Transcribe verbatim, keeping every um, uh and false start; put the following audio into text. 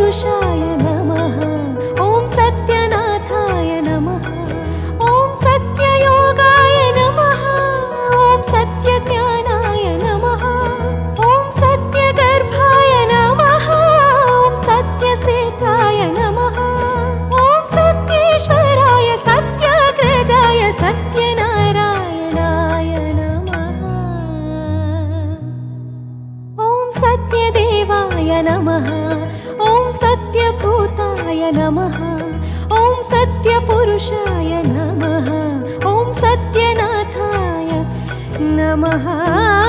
सत्यपुरुषाय नमः। ॐ सत्यनाथाय नमः। ॐ सत्ययोगाय नमः। ॐ सत्यज्ञानाय नमः। ॐ सत्यगर्भाय नमः। ॐ सत्यसेताय नमः। ॐ सत्येश्वराय सत्यग्रजाय सत्यनारायणाय नमः। ॐ सत्यदेवाय नमः। ॐ सत्यभूताय नमः। ॐ सत्यपुरुषाय नमः। ॐ सत्यनाथाय नमः।